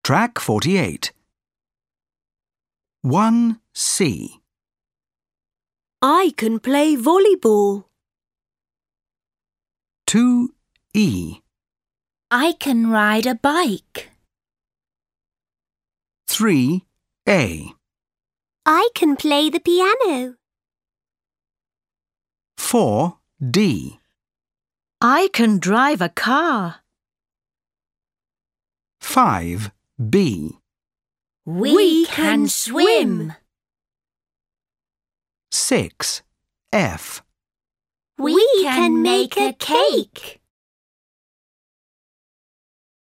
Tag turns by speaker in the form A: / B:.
A: Track 48. 1C.
B: I can play volleyball.
A: 2E.
C: I can ride a bike.
A: 3A.
B: I can play the piano.
A: 4D.
C: I can drive a car.
A: 5B.
C: We can swim.
A: 6F.
B: We can make a cake.